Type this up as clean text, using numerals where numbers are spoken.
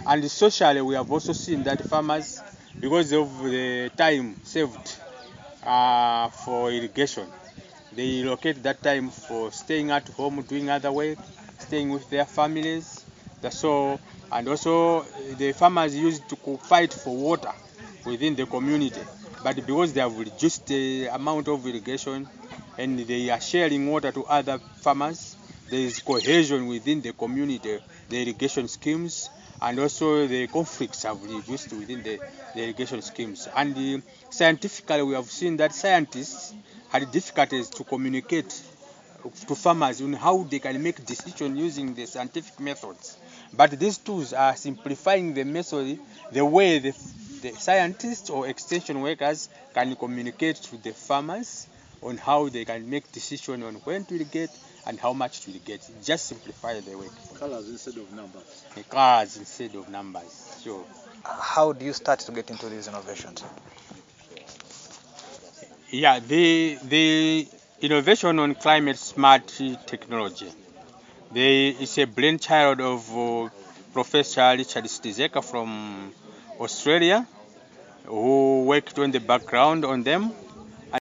And socially, we have also seen that farmers, because of the time saved for irrigation, they allocate that time for staying at home, doing other work, staying with their families. So, and also the farmers used to fight for water within the community. But because they have reduced the amount of irrigation and they are sharing water to other farmers, there is cohesion within the community, the irrigation schemes, and also the conflicts have reduced within the irrigation schemes. And scientifically, we have seen that scientists had difficulties to communicate to farmers on how they can make decisions using the scientific methods. But these tools are simplifying the method, the way the scientists or extension workers can communicate to the farmers on how they can make decisions on when to irrigate and how much to irrigate. Just simplify the work. Colors instead of numbers. Colors instead of numbers. Sure. How do you start to get into these innovations? Yeah, the innovation on climate smart technology. It's a brainchild of Professor Richard Stizeka from Australia, who worked on the background on them.